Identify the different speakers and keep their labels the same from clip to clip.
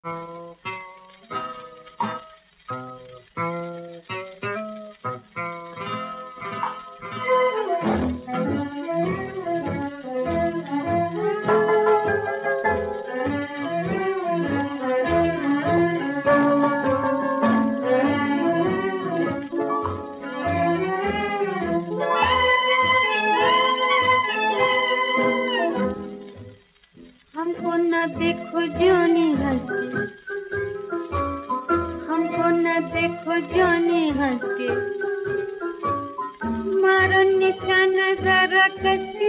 Speaker 1: हमको न देखो जॉनी हंस के, हमको न देखो जॉनी हंस के, मारो निशाना जरा कस के।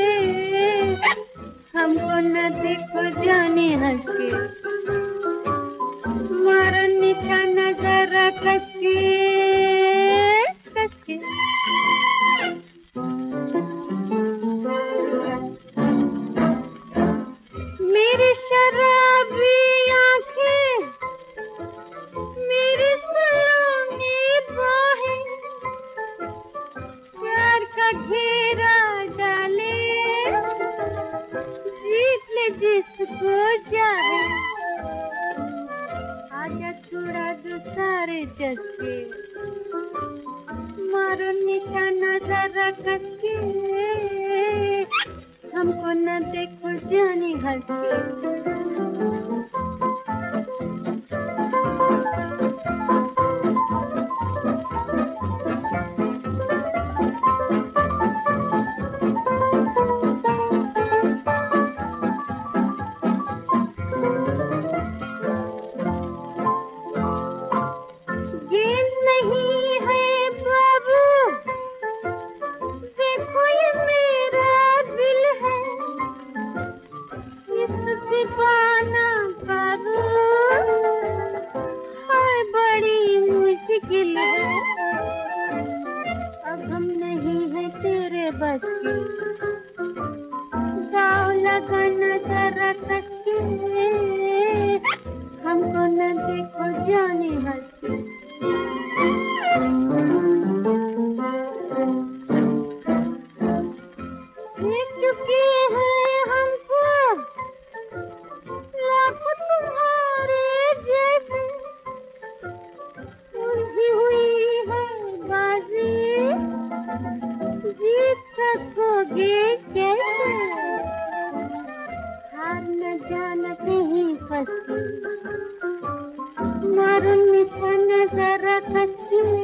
Speaker 1: हमको न देखो जॉनी हंस के, मारो निशाना जरा कस के, कस के। मेरी शराबी आंखें, मेरी सलोनी बाहें, प्यार का घेरा डाले, जीत ले जिसको चाहे। आजा छुड़ा दो सारे जज्बे, मारो निशाना जरा कस के। हमको न देखो जॉनी हंस के। गेंद नहीं है बाबू, देखो ये मेरा दिल है, इस दीवाना बाबू है बड़ी मुश्किल है। अब हम नहीं है तेरे बस के, दाव लगाना जरा कस के। हमको न देखो जॉनी हंस के। देख चुके हैं हमको लाखों तुम्हारे जैसे, उलझी हुई है बाजी, जीत सकोगे कैसे। हार न जाना कहीं फंस के, मारो निशाना जरा कस के।